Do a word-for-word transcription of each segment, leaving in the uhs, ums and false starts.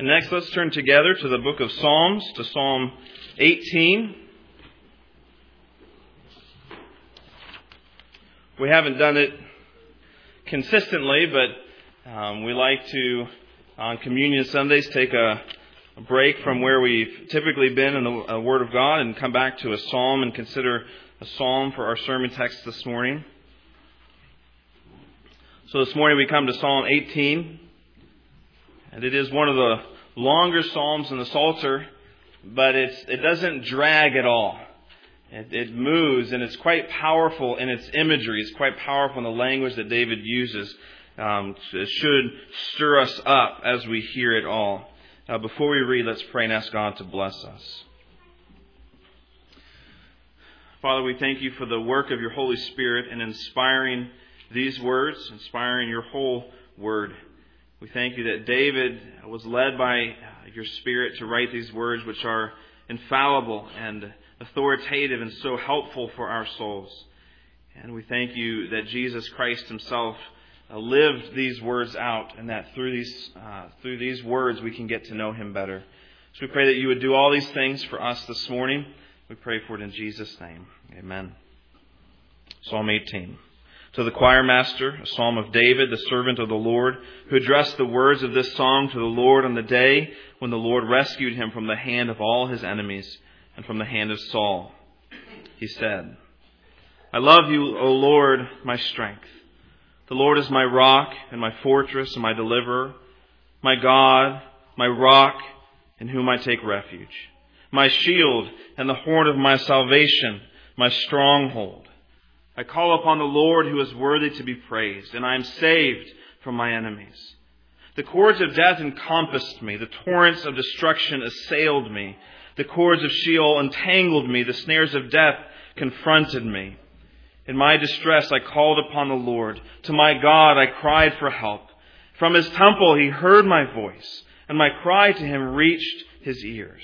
And next, let's turn together to the book of Psalms, to Psalm eighteen. We haven't done it consistently, but um, we like to, on Communion Sundays, take a, a break from where we've typically been in the uh, Word of God and come back to a psalm and consider a psalm for our sermon text this morning. So this morning we come to Psalm eighteen, and it is one of the longer psalms in the Psalter, but it's, it doesn't drag at all. It, it moves, and it's quite powerful in its imagery. It's quite powerful in the language that David uses. Um, it should stir us up as we hear it all. Uh, before we read, let's pray and ask God to bless us. Father, we thank you for the work of your Holy Spirit in inspiring these words, inspiring your whole word. We thank you that David was led by your Spirit to write these words, which are infallible and authoritative and so helpful for our souls. And we thank you that Jesus Christ himself uh, lived these words out, and that through these uh, through these words we can get to know him better. So we pray that you would do all these things for us this morning. We pray for it in Jesus' name. Amen. Psalm eighteen. To the choir master, a psalm of David, the servant of the Lord, who addressed the words of this song to the Lord on the day when the Lord rescued him from the hand of all his enemies and from the hand of Saul. He said, I love you, O Lord, my strength. The Lord is my rock and my fortress and my deliverer, my God, my rock, in whom I take refuge, my shield and the horn of my salvation, my stronghold. I call upon the Lord who is worthy to be praised, and I am saved from my enemies. The cords of death encompassed me. The torrents of destruction assailed me. The cords of Sheol entangled me. The snares of death confronted me. In my distress I called upon the Lord. To my God I cried for help. From his temple he heard my voice, and my cry to him reached his ears.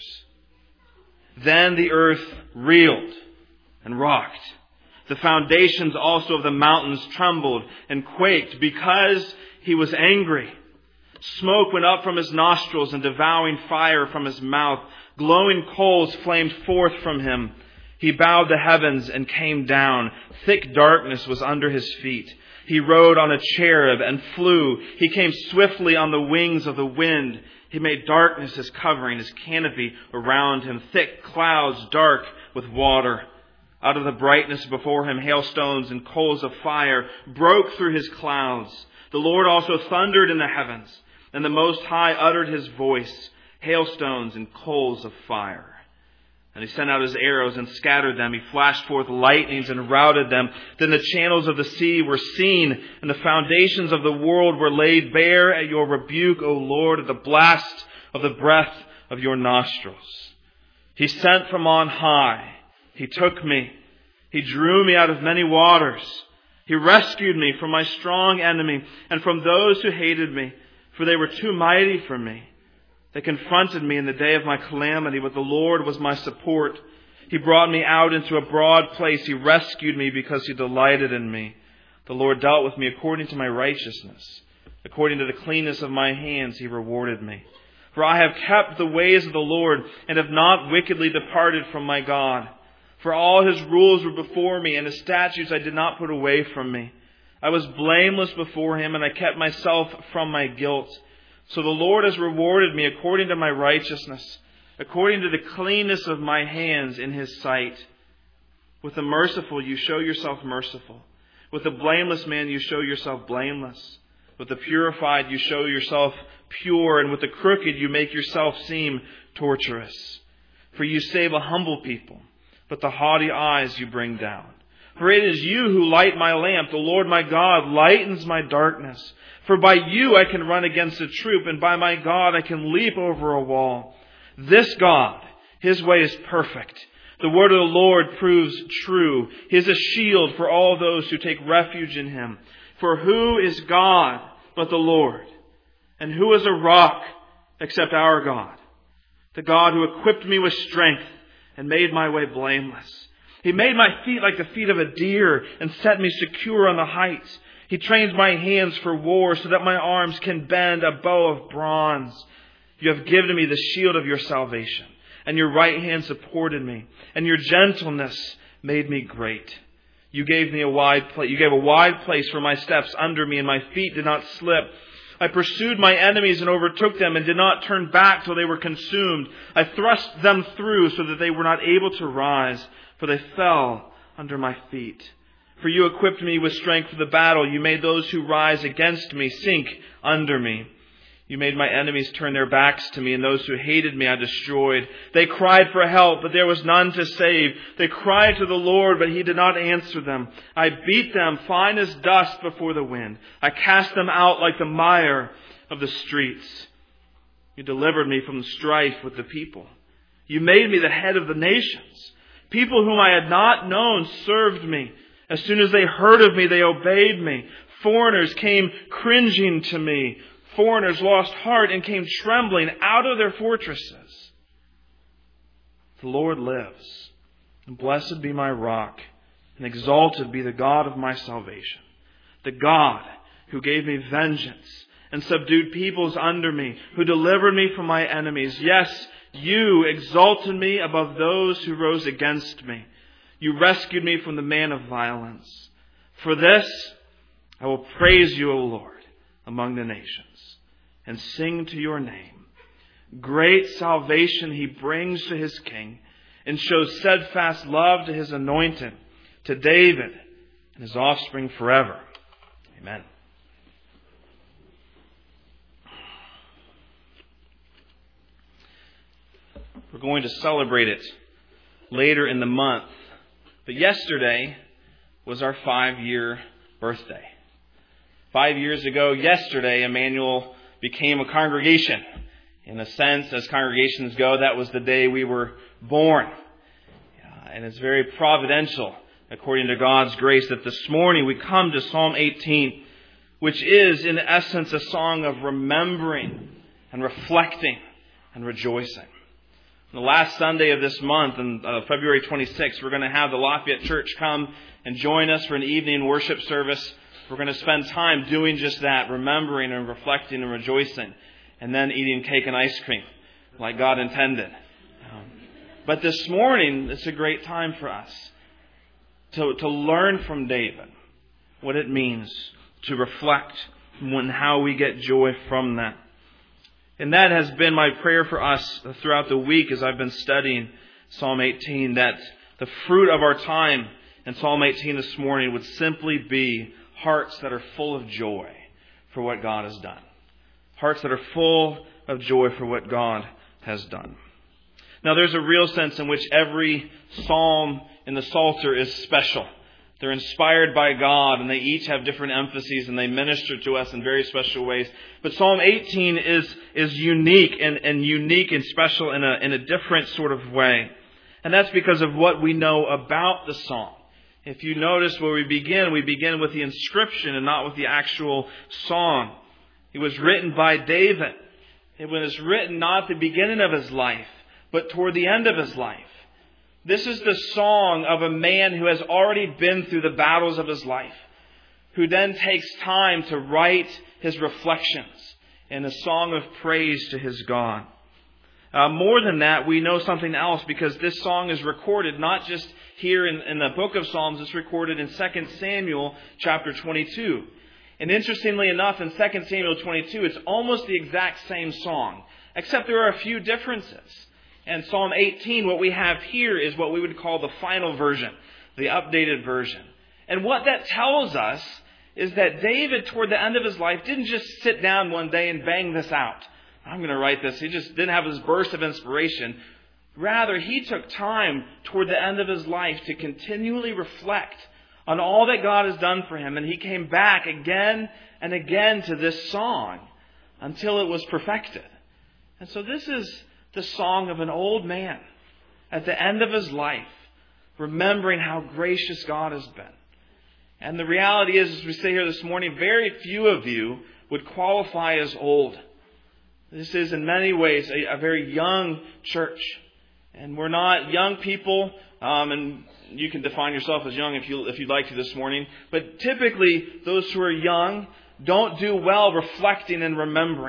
Then the earth reeled and rocked. The foundations also of the mountains trembled and quaked because he was angry. Smoke went up from his nostrils and devouring fire from his mouth. Glowing coals flamed forth from him. He bowed the heavens and came down. Thick darkness was under his feet. He rode on a cherub and flew. He came swiftly on the wings of the wind. He made darkness his covering, his canopy around him. Thick clouds dark with water. Out of the brightness before him, hailstones and coals of fire broke through his clouds. The Lord also thundered in the heavens, and the Most High uttered his voice, hailstones and coals of fire. And he sent out his arrows and scattered them. He flashed forth lightnings and routed them. Then the channels of the sea were seen, and the foundations of the world were laid bare at your rebuke, O Lord, at the blast of the breath of your nostrils. He sent from on high. He took me. He drew me out of many waters. He rescued me from my strong enemy and from those who hated me, for they were too mighty for me. They confronted me in the day of my calamity, but the Lord was my support. He brought me out into a broad place. He rescued me because he delighted in me. The Lord dealt with me according to my righteousness. According to the cleanness of my hands, he rewarded me. For I have kept the ways of the Lord and have not wickedly departed from my God. For all his rules were before me, and his statutes I did not put away from me. I was blameless before him, and I kept myself from my guilt. So the Lord has rewarded me according to my righteousness, according to the cleanness of my hands in his sight. With the merciful you show yourself merciful. With the blameless man you show yourself blameless. With the purified you show yourself pure, and with the crooked you make yourself seem torturous. For you save a humble people, but the haughty eyes you bring down. For it is you who light my lamp. The Lord my God lightens my darkness. For by you I can run against a troop, and by my God I can leap over a wall. This God, his way is perfect. The word of the Lord proves true. He is a shield for all those who take refuge in him. For who is God but the Lord? And who is a rock except our God? The God who equipped me with strength and made my way blameless. He made my feet like the feet of a deer and set me secure on the heights. He trains my hands for war so that my arms can bend a bow of bronze. You have given me the shield of your salvation, and your right hand supported me, and your gentleness made me great. You gave me a wide place. You gave a wide place for my steps under me, and my feet did not slip. I pursued my enemies and overtook them, and did not turn back till they were consumed. I thrust them through so that they were not able to rise, for they fell under my feet. For you equipped me with strength for the battle. You made those who rise against me sink under me. You made my enemies turn their backs to me, and those who hated me I destroyed. They cried for help, but there was none to save. They cried to the Lord, but He did not answer them. I beat them fine as dust before the wind. I cast them out like the mire of the streets. You delivered me from strife with the people. You made me the head of the nations. People whom I had not known served me. As soon as they heard of me, they obeyed me. Foreigners came cringing to me. Foreigners lost heart and came trembling out of their fortresses. The Lord lives, and blessed be my rock, and exalted be the God of my salvation. The God who gave me vengeance and subdued peoples under me, who delivered me from my enemies. Yes, you exalted me above those who rose against me. You rescued me from the man of violence. For this I will praise you, O Lord, among the nations, and sing to your name. Great salvation He brings to His king, and shows steadfast love to His anointed, to David and his offspring forever. Amen. We're going to celebrate it later in the month. But yesterday was our five-year birthday. Five years ago, yesterday, Emmanuel became a congregation. In a sense, as congregations go, that was the day we were born. And it's very providential, according to God's grace, that this morning we come to Psalm eighteen, which is, in essence, a song of remembering and reflecting and rejoicing. On the last Sunday of this month, on uh, February twenty-sixth, we're going to have the Lafayette Church come and join us for an evening worship service. We're going to spend time doing just that, remembering and reflecting and rejoicing, and then eating cake and ice cream like God intended. Um, but this morning, it's a great time for us to, to learn from David what it means to reflect on how we get joy from that. And that has been my prayer for us throughout the week as I've been studying Psalm eighteen, that the fruit of our time in Psalm eighteen this morning would simply be hearts that are full of joy for what God has done. Hearts that are full of joy for what God has done. Now, there's a real sense in which every psalm in the Psalter is special. They're inspired by God, and they each have different emphases, and they minister to us in very special ways. But Psalm eighteen is is unique and, and unique and special in a in a different sort of way. And that's because of what we know about the psalm. If you notice where we begin, we begin with the inscription and not with the actual song. It was written by David. It was written not at the beginning of his life, but toward the end of his life. This is the song of a man who has already been through the battles of his life, who then takes time to write his reflections in a song of praise to his God. Uh, more than that, we know something else, because this song is recorded not just here in, in the book of Psalms, it's recorded in Second Samuel chapter twenty-two. And interestingly enough, in Second Samuel twenty-two, it's almost the exact same song, except there are a few differences. And Psalm eighteen, what we have here is what we would call the final version, the updated version. And what that tells us is that David, toward the end of his life, didn't just sit down one day and bang this out. I'm going to write this. He just didn't have this burst of inspiration. Rather, he took time toward the end of his life to continually reflect on all that God has done for him. And he came back again and again to this song until it was perfected. And so this is the song of an old man at the end of his life, remembering how gracious God has been. And the reality is, as we sit here this morning, very few of you would qualify as old. This is in many ways a, a very young church. And we're not young people, um, and you can define yourself as young if, you, if you'd like to this morning. But typically, those who are young don't do well reflecting and remembering.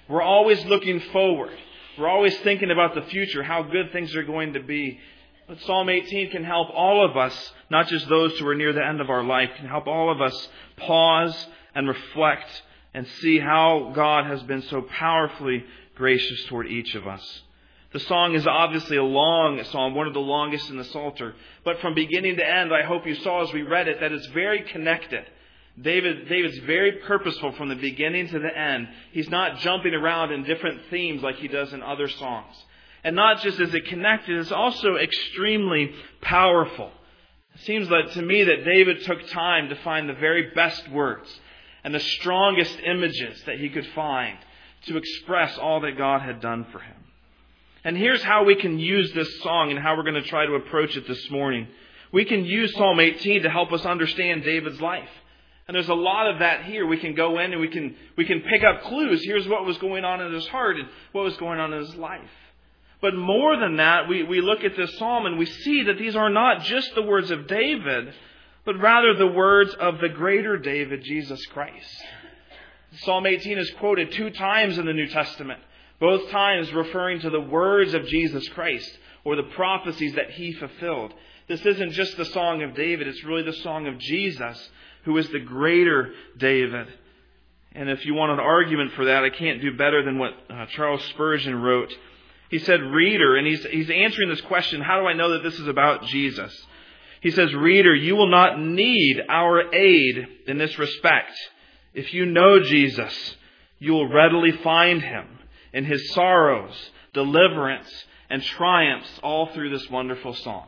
We're always looking forward. We're always thinking about the future, how good things are going to be. But Psalm eighteen can help all of us, not just those who are near the end of our life, can help all of us pause and reflect and see how God has been so powerfully gracious toward each of us. The song is obviously a long psalm, one of the longest in the Psalter. But from beginning to end, I hope you saw as we read it that it's very connected. David, David's very purposeful from the beginning to the end. He's not jumping around in different themes like he does in other songs. And not just is it connected, it's also extremely powerful. It seems like to me that David took time to find the very best words and the strongest images that he could find to express all that God had done for him. And here's how we can use this song and how we're going to try to approach it this morning. We can use Psalm eighteen to help us understand David's life. And there's a lot of that here. We can go in and we can we can pick up clues. Here's what was going on in his heart and what was going on in his life. But more than that, we, we look at this psalm and we see that these are not just the words of David, but rather the words of the greater David, Jesus Christ. Psalm eighteen is quoted two times in the New Testament, both times referring to the words of Jesus Christ or the prophecies that he fulfilled. This isn't just the song of David, it's really the song of Jesus, who is the greater David. And if you want an argument for that, I can't do better than what uh, Charles Spurgeon wrote. He said, reader, and he's, he's answering this question, how do I know that this is about Jesus? He says, reader, you will not need our aid in this respect. If you know Jesus, you will readily find him in his sorrows, deliverance, and triumphs all through this wonderful song.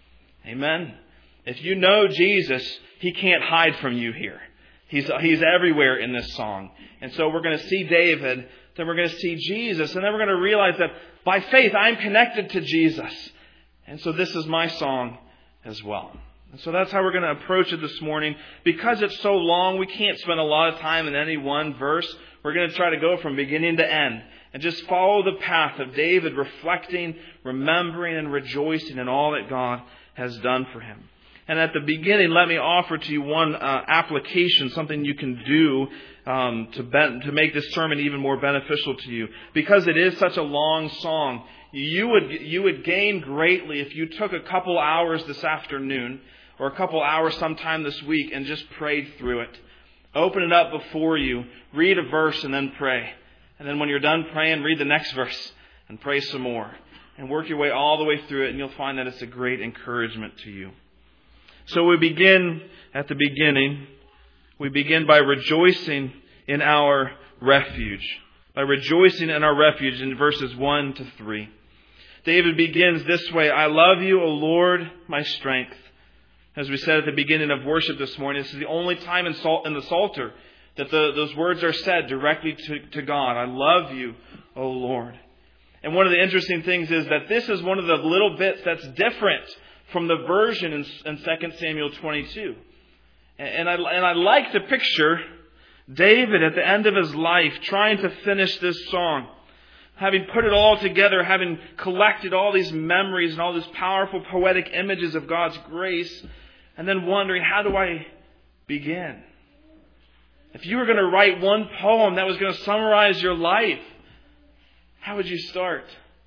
Amen. If you know Jesus, he can't hide from you here. He's, he's everywhere in this song. And so we're going to see David, then we're going to see Jesus, and then we're going to realize that by faith I'm connected to Jesus. And so this is my song as well. And so that's how we're going to approach it this morning. Because it's so long, we can't spend a lot of time in any one verse. We're going to try to go from beginning to end and just follow the path of David, reflecting, remembering, and rejoicing in all that God has done for him. And at the beginning, let me offer to you one uh, application, something you can do um, to, be- to make this sermon even more beneficial to you. Because it is such a long song, you would you would gain greatly if you took a couple hours this afternoon or a couple hours sometime this week and just prayed through it. Open it up before you, read a verse, and then pray. And then when you're done praying, read the next verse and pray some more. And work your way all the way through it, and you'll find that it's a great encouragement to you. So we begin at the beginning. We begin by rejoicing in our refuge. By rejoicing in our refuge in verses one to three. David begins this way, I love you, O Lord, my strength. As we said at the beginning of worship this morning, this is the only time in, Psal- in the Psalter that the, those words are said directly to, to God. I love you, O Lord. And one of the interesting things is that this is one of the little bits that's different from the version in, in Second Samuel twenty-two. And, and, I, and I like to picture David at the end of his life trying to finish this song. Having put it all together, having collected all these memories and all these powerful poetic images of God's grace, and then wondering, how do I begin? If you were going to write one poem that was going to summarize your life, how would you start?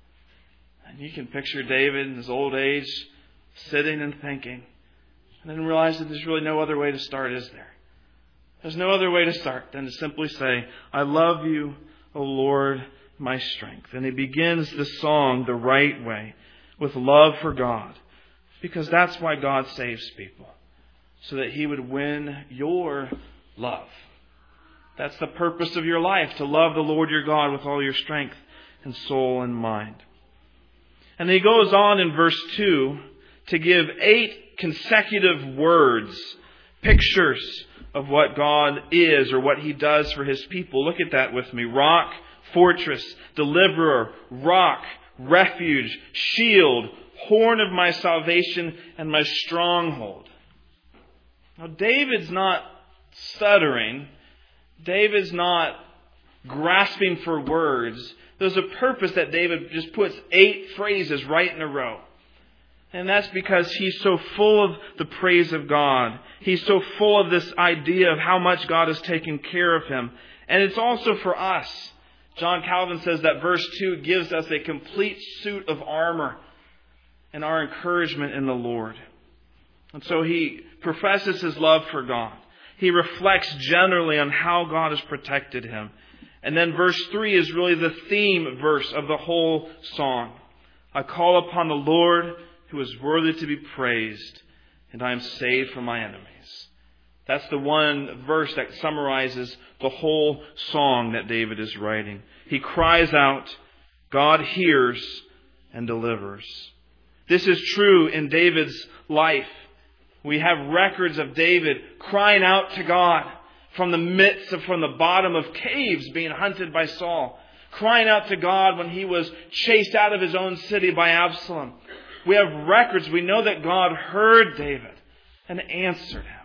And you can picture David in his old age sitting and thinking, and then realize that there's really no other way to start, is there? There's no other way to start than to simply say, I love you, O Lord, my strength. And he begins the song the right way, with love for God, because that's why God saves people, so that he would win your love. That's the purpose of your life, to love the Lord your God with all your strength and soul and mind. And he goes on in verse two to give eight consecutive words, pictures of what God is or what he does for his people. Look at that with me. Rock, fortress, deliverer, rock, refuge, shield, horn of my salvation, and my stronghold. Now, David's not stuttering. David's not grasping for words. There's a purpose that David just puts eight phrases right in a row. And that's because he's so full of the praise of God. He's so full of this idea of how much God has taken care of him. And it's also for us John Calvin says that verse two gives us a complete suit of armor and our encouragement in the Lord. And so he professes his love for God. He reflects generally on how God has protected him. And then verse three is really the theme verse of the whole song. I call upon the Lord who is worthy to be praised, and I am saved from my enemies. That's the one verse that summarizes the whole song that David is writing. He cries out, God hears and delivers. This is true in David's life. We have records of David crying out to God from the midst of, from the bottom of caves being hunted by Saul. Crying out to God when he was chased out of his own city by Absalom. We have records. We know that God heard David and answered him.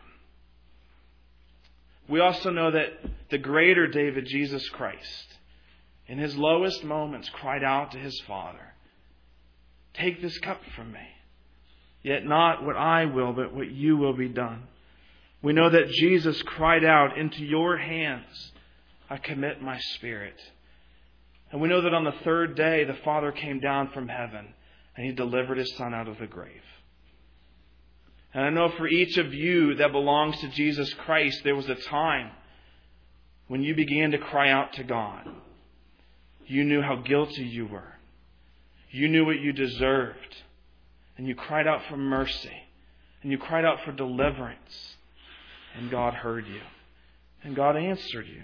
We also know that the greater David, Jesus Christ, in his lowest moments cried out to his Father, take this cup from me. Yet not what I will, but what you will be done. We know that Jesus cried out, into your hands I commit my spirit. And we know that on the third day the Father came down from heaven and He delivered His Son out of the grave. And I know for each of you that belongs to Jesus Christ, there was a time when you began to cry out to God. You knew how guilty you were. You knew what you deserved. And you cried out for mercy. And you cried out for deliverance. And God heard you. And God answered you.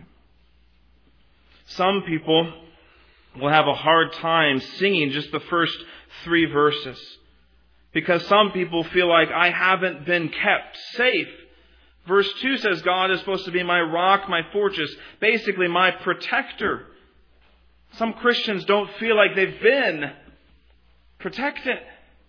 Some people will have a hard time singing just the first three verses. Because some people feel like I haven't been kept safe. Verse two says God is supposed to be my rock, my fortress. Basically my protector. Some Christians don't feel like they've been protected.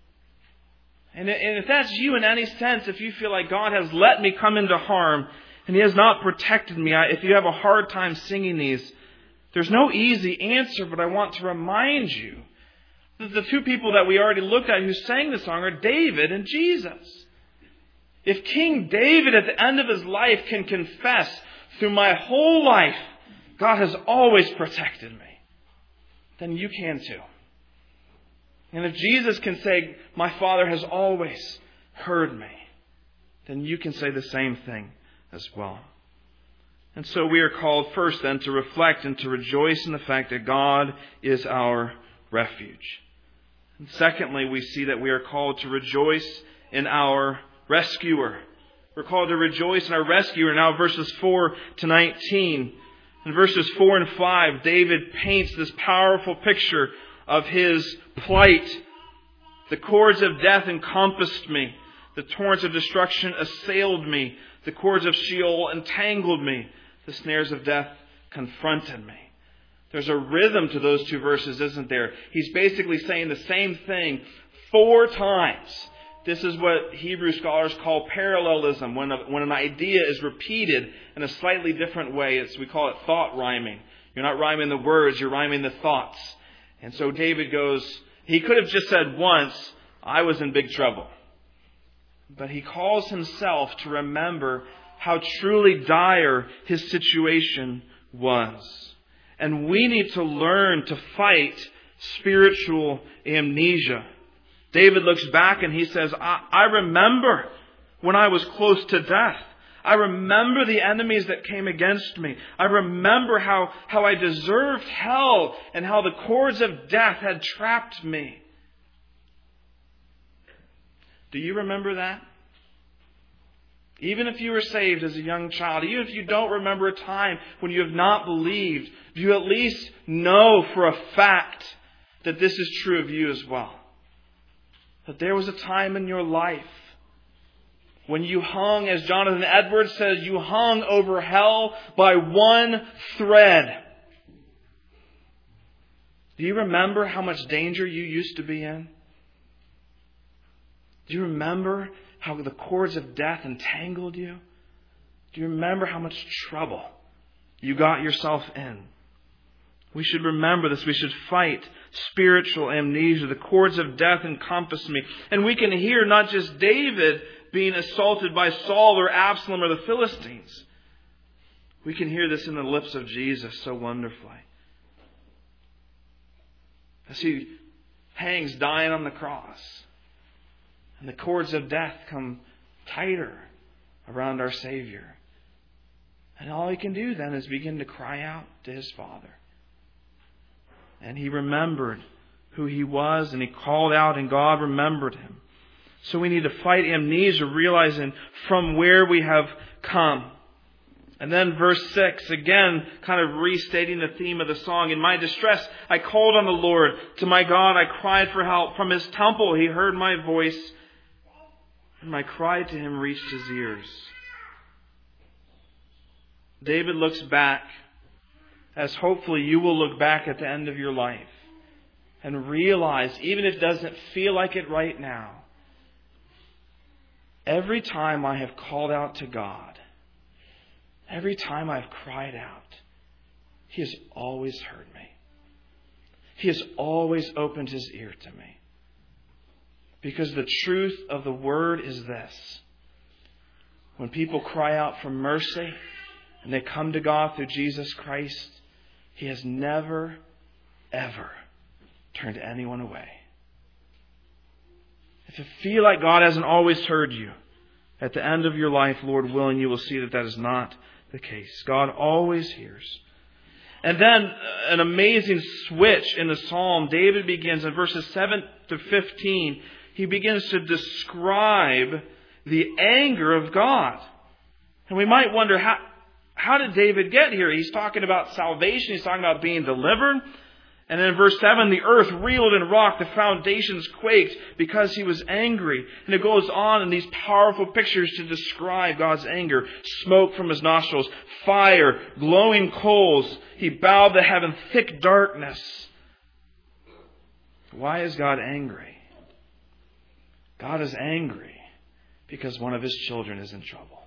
And if that's you in any sense, if you feel like God has let me come into harm and He has not protected me, if you have a hard time singing these, there's no easy answer, but I want to remind you that the two people that we already looked at who sang the song are David and Jesus. If King David at the end of his life can confess, through my whole life, God has always protected me, then you can too. And if Jesus can say, my Father has always heard me, then you can say the same thing as well. And so we are called first then to reflect and to rejoice in the fact that God is our refuge. And secondly, we see that we are called to rejoice in our rescuer. We're called to rejoice in our rescuer. Now verses four to nineteen. In verses four and five, David paints this powerful picture of his plight. The cords of death encompassed me. The torrents of destruction assailed me. The cords of Sheol entangled me. The snares of death confronted me. There's a rhythm to those two verses, isn't there? He's basically saying the same thing four times. This is what Hebrew scholars call parallelism. When, a, when an idea is repeated in a slightly different way, it's, we call it thought rhyming. You're not rhyming the words, you're rhyming the thoughts. And so David goes, he could have just said once, I was in big trouble. But he calls himself to remember how truly dire his situation was. And we need to learn to fight spiritual amnesia. David looks back and he says, I, I remember when I was close to death. I remember the enemies that came against me. I remember how, how I deserved hell and how the cords of death had trapped me. Do you remember that? Even if you were saved as a young child, even if you don't remember a time when you have not believed, do you at least know for a fact that this is true of you as well? That there was a time in your life when you hung, as Jonathan Edwards says, you hung over hell by one thread. Do you remember how much danger you used to be in? Do you remember how the cords of death entangled you? Do you remember how much trouble you got yourself in? We should remember this. We should fight spiritual amnesia. The cords of death encompass me. And we can hear not just David being assaulted by Saul or Absalom or the Philistines. We can hear this in the lips of Jesus so wonderfully. as He hangs dying on the cross. And the cords of death come tighter around our Savior. And all He can do then is begin to cry out to His Father. And He remembered who He was, and He called out, and God remembered Him. So we need to fight amnesia, realizing from where we have come. And then verse six, again, kind of restating the theme of the song. In my distress, I called on the Lord. To my God, I cried for help. From His temple, He heard my voice, and my cry to Him reached His ears. David looks back, as hopefully you will look back at the end of your life and realize, even if it doesn't feel like it right now, every time I have called out to God, every time I've cried out, He has always heard me. He has always opened His ear to me. Because the truth of the Word is this: when people cry out for mercy and they come to God through Jesus Christ, He has never, ever turned anyone away. If you feel like God hasn't always heard you, at the end of your life, Lord willing, you will see that that is not the case. God always hears. And then an amazing switch in the psalm. David begins in verses seven to fifteen. He begins to describe the anger of God. And we might wonder, how, how did David get here? He's talking about salvation. He's talking about being delivered. And then in verse seven, the earth reeled and rocked, the foundations quaked because He was angry. And it goes on in these powerful pictures to describe God's anger. Smoke from His nostrils, fire, glowing coals. He bowed the heaven, thick darkness. Why is God angry? God is angry because one of His children is in trouble.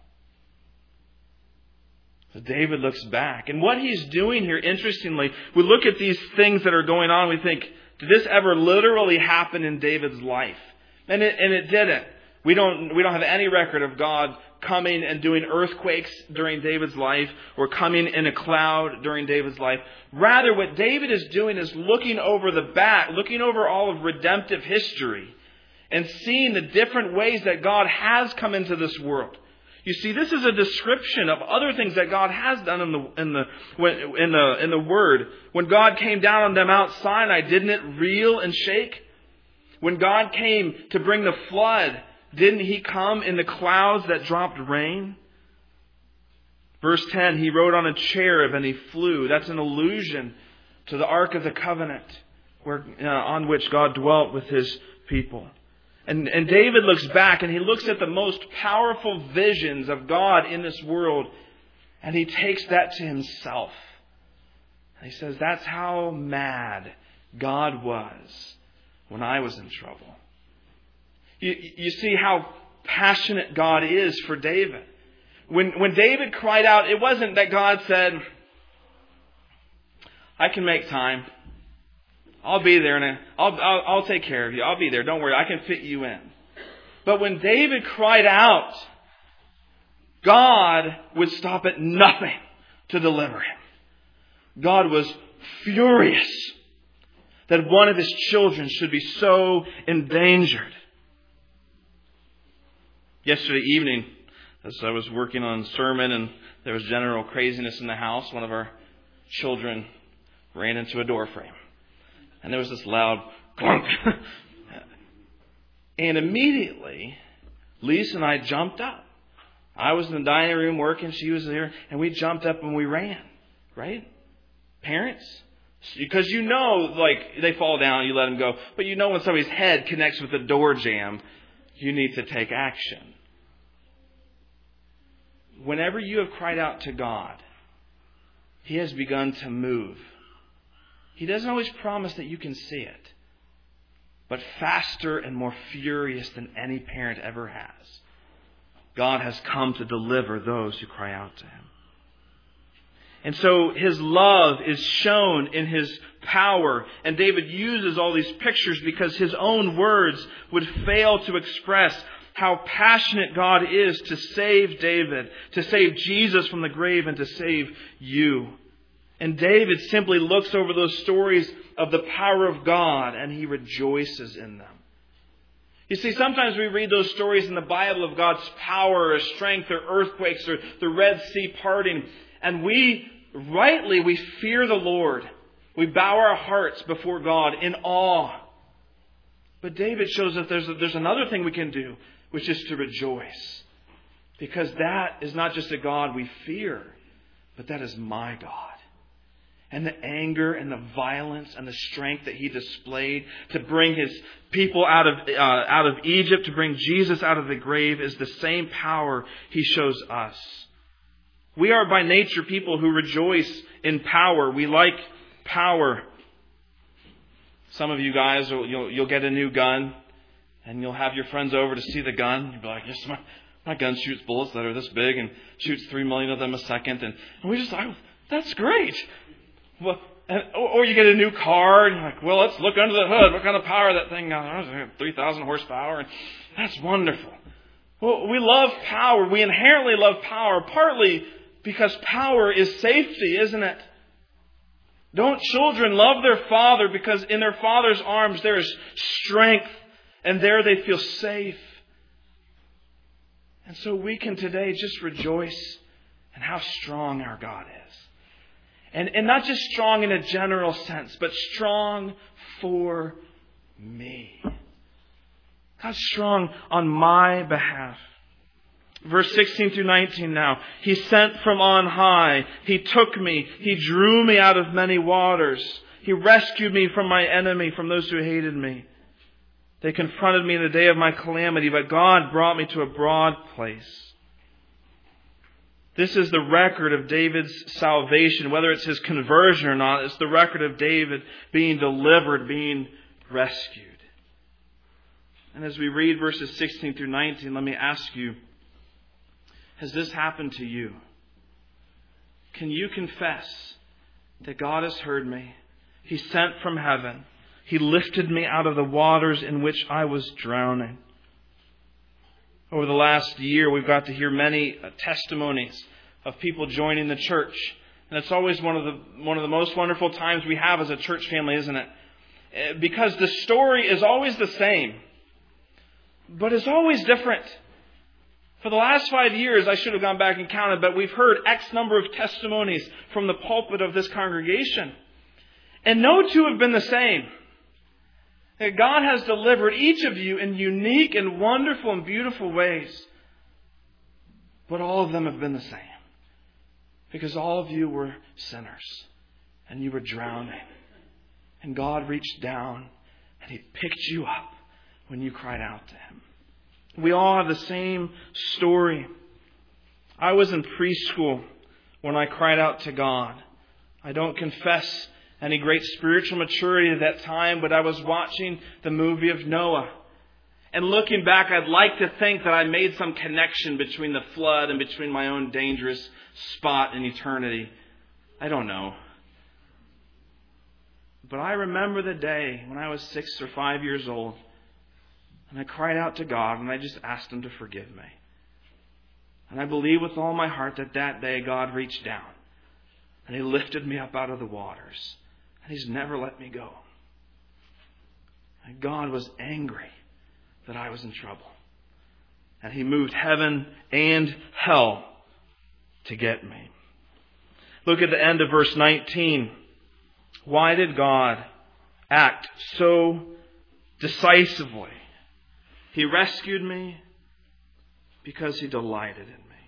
So David looks back. And what he's doing here, interestingly, we look at these things that are going on, we think, did this ever literally happen in David's life? And it, and it didn't. We don't, we don't have any record of God coming and doing earthquakes during David's life, or coming in a cloud during David's life. Rather, what David is doing is looking over the back, looking over all of redemptive history, and seeing the different ways that God has come into this world. You see, this is a description of other things that God has done in the in the in the in the Word. When God came down on the Mount Sinai, didn't it reel and shake? When God came to bring the flood, didn't He come in the clouds that dropped rain? Verse ten, He rode on a cherub and He flew. That's an allusion to the Ark of the Covenant, where uh, on which God dwelt with His people. And, and David looks back and he looks at the most powerful visions of God in this world, and he takes that to himself. And he says, that's how mad God was when I was in trouble. You, you see how passionate God is for David. When, when David cried out, it wasn't that God said, I can make time. I'll be there and I'll, I'll, I'll take care of you. I'll be there. Don't worry. I can fit you in. But when David cried out, God would stop at nothing to deliver him. God was furious that one of His children should be so endangered. Yesterday evening, as I was working on a sermon and there was general craziness in the house, one of our children ran into a door frame. And there was this loud clunk. And immediately, Lisa and I jumped up. I was in the dining room working. She was there. And we jumped up and we ran. Right? Parents? Because you know, like, they fall down, you let them go. But you know when somebody's head connects with the door jamb, you need to take action. Whenever you have cried out to God, He has begun to move. He doesn't always promise that you can see it, but faster and more furious than any parent ever has, God has come to deliver those who cry out to Him. And so His love is shown in His power. And David uses all these pictures because his own words would fail to express how passionate God is to save David, to save Jesus from the grave, and to save you. And David simply looks over those stories of the power of God and he rejoices in them. You see, sometimes we read those stories in the Bible of God's power or strength or earthquakes or the Red Sea parting, and we, rightly, we fear the Lord. We bow our hearts before God in awe. But David shows that there's, there's another thing we can do, which is to rejoice. Because that is not just a God we fear, but that is my God. And the anger and the violence and the strength that He displayed to bring His people out of uh, out of Egypt, to bring Jesus out of the grave, is the same power He shows us. We are by nature people who rejoice in power. We like power. Some of you guys, will, you'll, you'll get a new gun and you'll have your friends over to see the gun. You'll be like, yes, my, my gun shoots bullets that are this big and shoots three million of them a second. And, and we just like, that's great. Well, and, or you get a new car and you're like, well, let's look under the hood. What kind of power that thing got? three thousand horsepower. And that's wonderful. Well, we love power. We inherently love power, partly because power is safety, isn't it? Don't children love their father because in their father's arms there is strength and there they feel safe? And so we can today just rejoice in how strong our God is. And, and not just strong in a general sense, but strong for me. God's strong on my behalf. Verse sixteen through nineteen now. He sent from on high. He took me. He drew me out of many waters. He rescued me from my enemy, from those who hated me. They confronted me in the day of my calamity, but God brought me to a broad place. This is the record of David's salvation. Whether it's his conversion or not, it's the record of David being delivered, being rescued. And as we read verses sixteen through nineteen, let me ask you, has this happened to you? Can you confess that God has heard me? He sent from heaven. He lifted me out of the waters in which I was drowning. Over the last year, we've got to hear many testimonies of people joining the church. And it's always one of the one of the most wonderful times we have as a church family, isn't it? Because the story is always the same, but it's always different. For the last five years, I should have gone back and counted, but we've heard X number of testimonies from the pulpit of this congregation. And no two have been the same. That God has delivered each of you in unique and wonderful and beautiful ways. But all of them have been the same. Because all of you were sinners. And you were drowning. And God reached down and He picked you up when you cried out to Him. We all have the same story. I was in preschool when I cried out to God. I don't confess any great spiritual maturity at that time, but I was watching the movie of Noah. And looking back, I'd like to think that I made some connection between the flood and between my own dangerous spot in eternity. I don't know. But I remember the day when I was six or five years old. And I cried out to God and I just asked Him to forgive me. And I believe with all my heart that that day God reached down. And He lifted me up out of the waters. And He's never let me go. And God was angry that I was in trouble. And He moved heaven and hell to get me. Look at the end of verse nineteen. Why did God act so decisively? He rescued me because He delighted in me.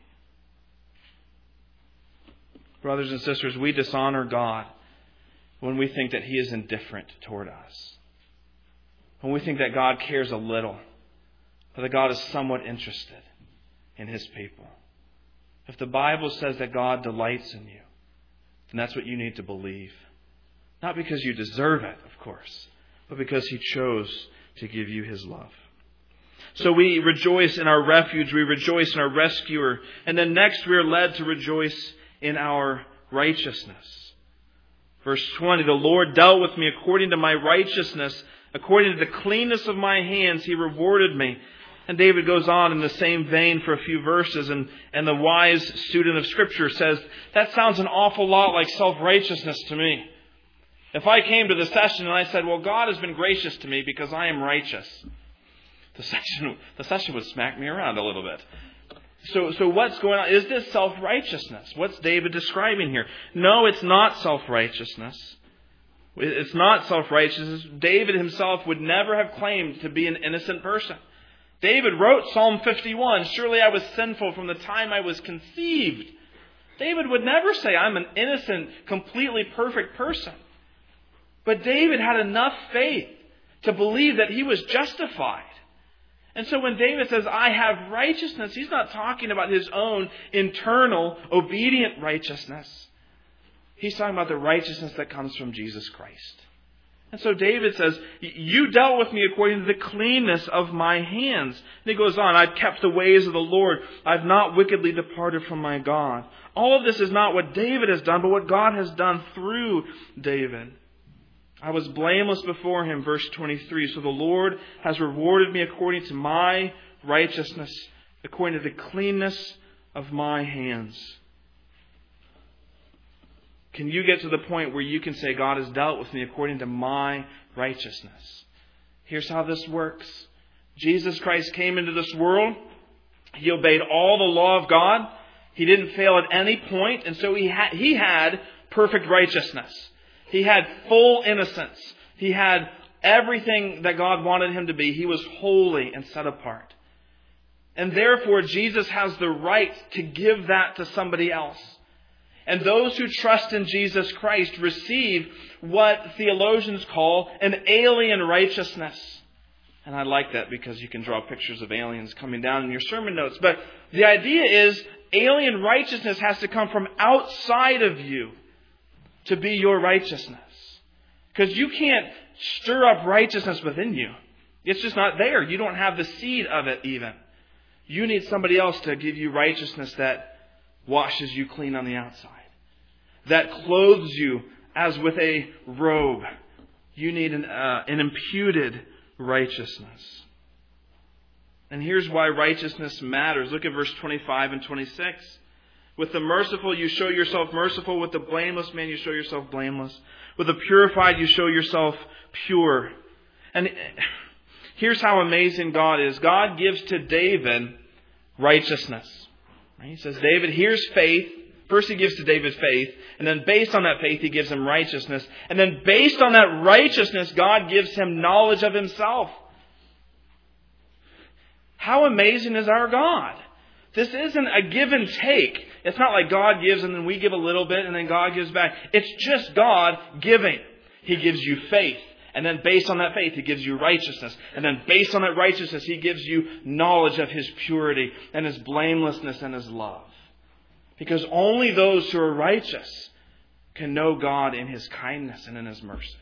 Brothers and sisters, we dishonor God when we think that He is indifferent toward us. When we think that God cares a little, or that God is somewhat interested in His people. If the Bible says that God delights in you, then that's what you need to believe. Not because you deserve it, of course, but because He chose to give you His love. So we rejoice in our refuge, we rejoice in our rescuer, and then next we are led to rejoice in our righteousness. Verse twenty, the Lord dealt with me according to my righteousness, according to the cleanness of my hands, He rewarded me. And David goes on in the same vein for a few verses, and, and the wise student of Scripture says, that sounds an awful lot like self-righteousness to me. If I came to the session and I said, well, God has been gracious to me because I am righteous, the session, the session would smack me around a little bit. So, so what's going on? Is this self-righteousness? What's David describing here? No, it's not self-righteousness. It's not self-righteousness. David himself would never have claimed to be an innocent person. David wrote Psalm fifty-one, surely I was sinful from the time I was conceived. David would never say, I'm an innocent, completely perfect person. But David had enough faith to believe that he was justified. And so when David says, I have righteousness, he's not talking about his own internal, obedient righteousness. He's talking about the righteousness that comes from Jesus Christ. And so David says, you dealt with me according to the cleanness of my hands. And he goes on, I've kept the ways of the Lord. I've not wickedly departed from my God. All of this is not what David has done, but what God has done through David. I was blameless before him, verse twenty-three. So the Lord has rewarded me according to my righteousness, according to the cleanness of my hands. Can you get to the point where you can say, God has dealt with me according to my righteousness? Here's how this works. Jesus Christ came into this world. He obeyed all the law of God. He didn't fail at any point, and so he had, he had perfect righteousness. He had full innocence. He had everything that God wanted him to be. He was holy and set apart. And therefore, Jesus has the right to give that to somebody else. And those who trust in Jesus Christ receive what theologians call an alien righteousness. And I like that because you can draw pictures of aliens coming down in your sermon notes. But the idea is alien righteousness has to come from outside of you to be your righteousness. Because you can't stir up righteousness within you. It's just not there. You don't have the seed of it even. You need somebody else to give you righteousness that washes you clean on the outside, that clothes you as with a robe. You need an, uh, an imputed righteousness. And here's why righteousness matters. Look at verse twenty-five and twenty-six. With the merciful you show yourself merciful. With the blameless man you show yourself blameless. With the purified you show yourself pure. And here's how amazing God is. God gives to David righteousness. He says, David, here's faith. First he gives to David faith. And then based on that faith, he gives him righteousness. And then based on that righteousness, God gives him knowledge of himself. How amazing is our God? This isn't a give and take. It's not like God gives and then we give a little bit and then God gives back. It's just God giving. He gives you faith. And then based on that faith, He gives you righteousness. And then based on that righteousness, He gives you knowledge of His purity and His blamelessness and His love. Because only those who are righteous can know God in His kindness and in His mercy.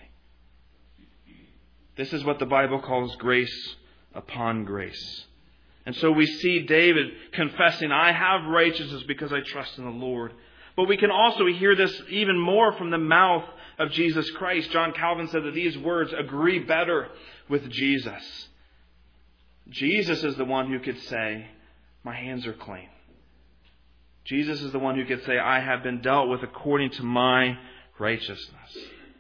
This is what the Bible calls grace upon grace. And so we see David confessing, I have righteousness because I trust in the Lord. But we can also hear this even more from the mouth of Jesus Christ. John Calvin said that these words agree better with Jesus. Jesus is the one who could say, my hands are clean. Jesus is the one who could say, I have been dealt with according to my righteousness.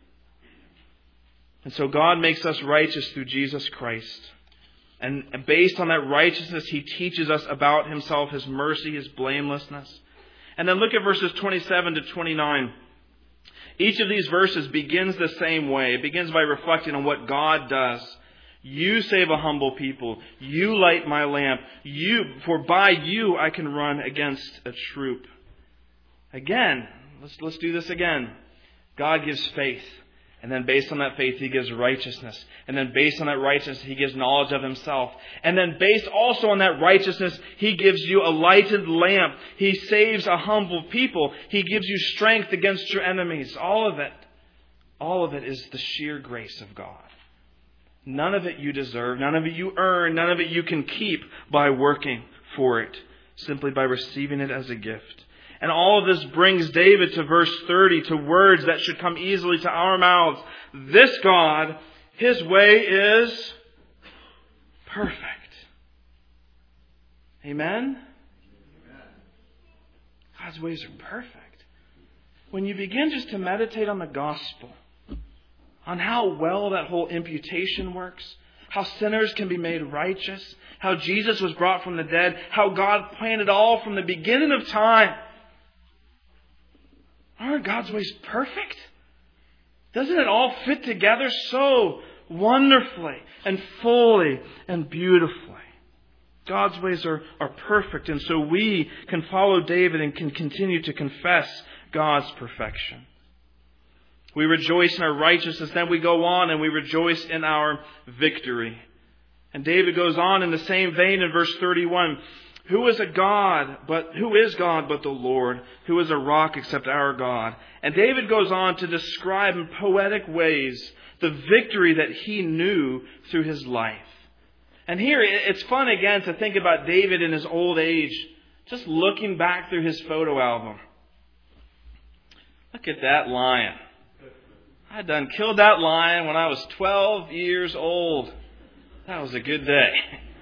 And so God makes us righteous through Jesus Christ. And based on that righteousness, He teaches us about Himself, His mercy, His blamelessness. And then look at verses twenty-seven to twenty-nine. Each of these verses begins the same way. It begins by reflecting on what God does. You save a humble people. You light my lamp. You, for by you I can run against a troop. Again, let's, let's do this again. God gives faith. And then based on that faith, He gives righteousness. And then based on that righteousness, He gives knowledge of Himself. And then based also on that righteousness, He gives you a lighted lamp. He saves a humble people. He gives you strength against your enemies. All of it, all of it is the sheer grace of God. None of it you deserve. None of it you earn. None of it you can keep by working for it. Simply by receiving it as a gift. And all of this brings David to verse thirty, to words that should come easily to our mouths. This God, His way is perfect. Amen? God's ways are perfect. When you begin just to meditate on the gospel, on how well that whole imputation works, how sinners can be made righteous, how Jesus was brought from the dead, how God planned it all from the beginning of time. Aren't God's ways perfect? Doesn't it all fit together so wonderfully and fully and beautifully? God's ways are, are perfect, and so we can follow David and can continue to confess God's perfection. We rejoice in our righteousness, then we go on and we rejoice in our victory. And David goes on in the same vein in verse thirty-one. Who is a God, but who is God but the Lord? Who is a rock except our God? And David goes on to describe in poetic ways the victory that he knew through his life. And here it's fun again to think about David in his old age, just looking back through his photo album. Look at that lion. I done killed that lion when I was twelve years old. That was a good day.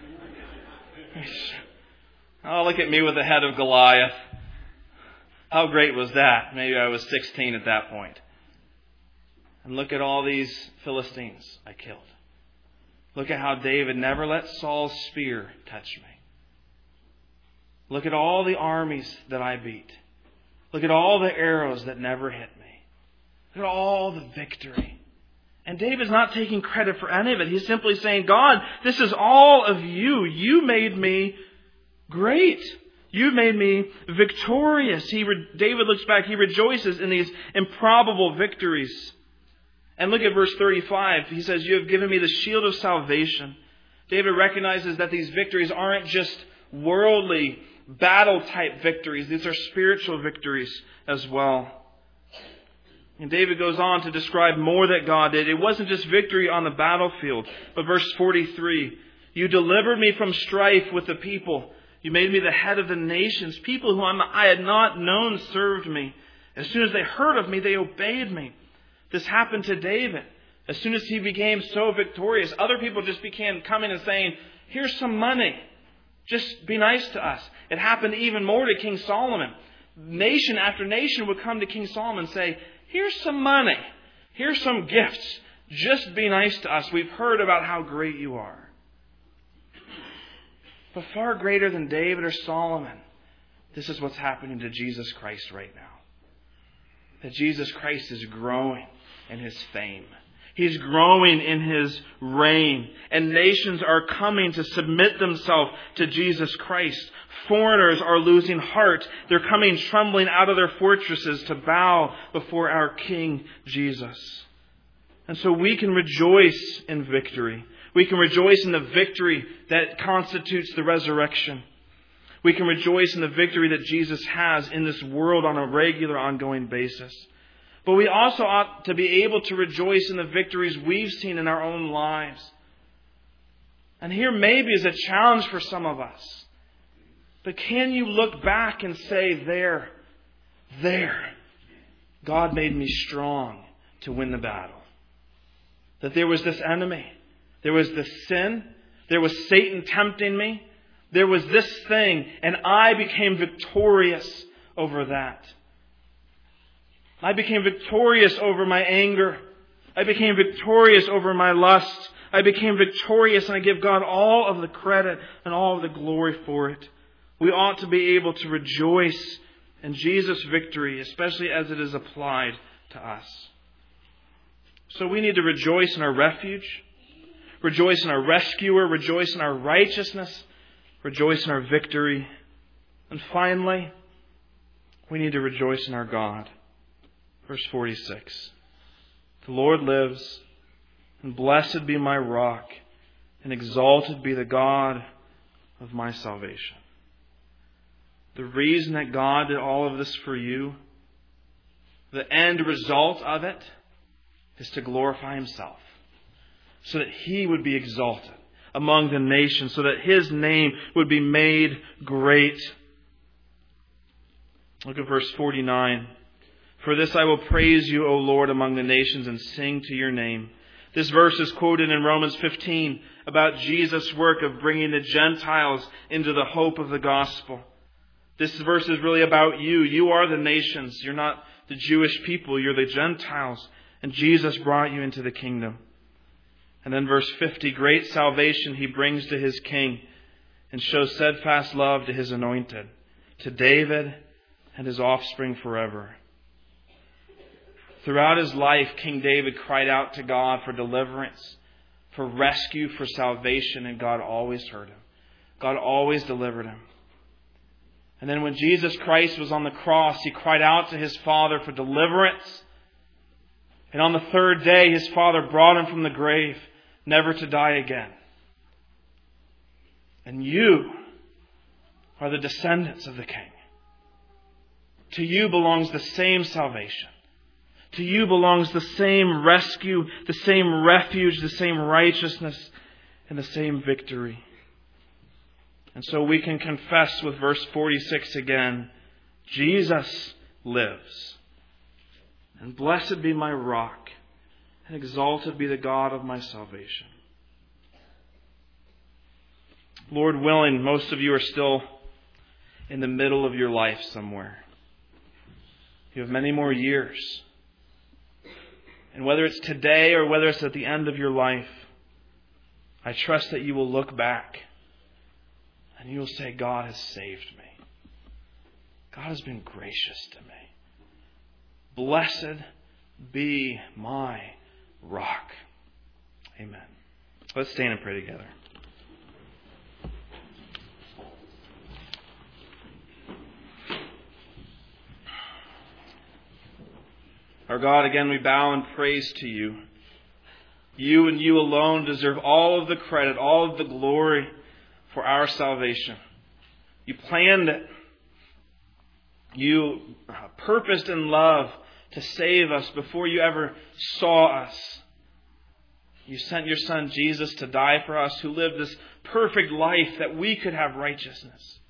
Oh, look at me with the head of Goliath. How great was that? Maybe I was sixteen at that point. And look at all these Philistines I killed. Look at how David never let Saul's spear touch me. Look at all the armies that I beat. Look at all the arrows that never hit me. Look at all the victory. And David's not taking credit for any of it. He's simply saying, God, this is all of you. You made me great. You made me victorious. He re- David looks back. He rejoices in these improbable victories. And look at verse thirty-five. He says, you have given me the shield of salvation. David recognizes that these victories aren't just worldly battle type victories. These are spiritual victories as well. And David goes on to describe more that God did. It wasn't just victory on the battlefield, but verse forty-three. You delivered me from strife with the people. You made me the head of the nations. People whom I had not known served me. As soon as they heard of me, they obeyed me. This happened to David. As soon as he became so victorious, other people just began coming and saying, here's some money. Just be nice to us. It happened even more to King Solomon. Nation after nation would come to King Solomon and say, here's some money. Here's some gifts. Just be nice to us. We've heard about how great you are. But far greater than David or Solomon, this is what's happening to Jesus Christ right now. That Jesus Christ is growing in His fame. He's growing in His reign. And nations are coming to submit themselves to Jesus Christ. Foreigners are losing heart. They're coming trembling out of their fortresses to bow before our King Jesus. And so we can rejoice in victory. We can rejoice in the victory that constitutes the resurrection. We can rejoice in the victory that Jesus has in this world on a regular, ongoing basis. But we also ought to be able to rejoice in the victories we've seen in our own lives. And here maybe is a challenge for some of us. But can you look back and say, there, there, God made me strong to win the battle. That there was this enemy. There was this sin. There was Satan tempting me. There was this thing, and I became victorious over that. I became victorious over my anger. I became victorious over my lust. I became victorious, and I give God all of the credit and all of the glory for it. We ought to be able to rejoice in Jesus' victory, especially as it is applied to us. So we need to rejoice in our refuge, rejoice in our rescuer, rejoice in our righteousness, rejoice in our victory. And finally, we need to rejoice in our God. Verse forty-six. The Lord lives, and blessed be my rock, and exalted be the God of my salvation. The reason that God did all of this for you, the end result of it, is to glorify Himself, so that He would be exalted among the nations, so that His name would be made great. Look at verse forty-nine. For this I will praise you, O Lord, among the nations, and sing to your name. This verse is quoted in Romans fifteen about Jesus' work of bringing the Gentiles into the hope of the gospel. This verse is really about you. You are the nations. You're not the Jewish people. You're the Gentiles. And Jesus brought you into the kingdom. And then verse fifty, great salvation He brings to His king and shows steadfast love to His anointed, to David and his offspring forever. Throughout his life, King David cried out to God for deliverance, for rescue, for salvation, and God always heard him. God always delivered him. And then when Jesus Christ was on the cross, He cried out to His Father for deliverance. And on the third day, His Father brought Him from the grave, never to die again. And you are the descendants of the King. To you belongs the same salvation. To you belongs the same rescue, the same refuge, the same righteousness, and the same victory. And so we can confess with verse forty-six again, Jesus lives. And blessed be my rock, and exalted be the God of my salvation. Lord willing, most of you are still in the middle of your life somewhere. You have many more years. And whether it's today or whether it's at the end of your life, I trust that you will look back and you will say, God has saved me. God has been gracious to me. Blessed be my rock. Amen. Let's stand and pray together. Our God, again, we bow in praise to You. You and You alone deserve all of the credit, all of the glory for our salvation. You planned it. You purposed in love to save us before You ever saw us. You sent Your Son Jesus to die for us, who lived this perfect life that we could have righteousness.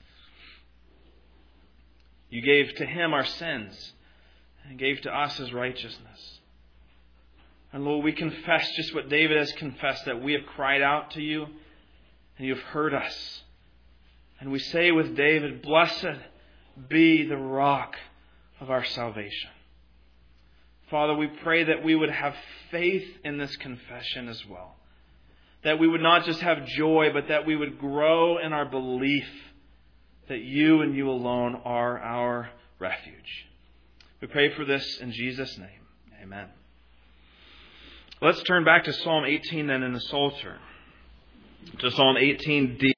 You gave to Him our sins and gave to us His righteousness. And Lord, we confess just what David has confessed, that we have cried out to You and You have heard us. And we say with David, blessed be the rock of our salvation. Father, we pray that we would have faith in this confession as well. That we would not just have joy, but that we would grow in our belief that You and You alone are our refuge. We pray for this in Jesus' name. Amen. Let's turn back to Psalm eighteen then in the Psalter. To Psalm eighteen D.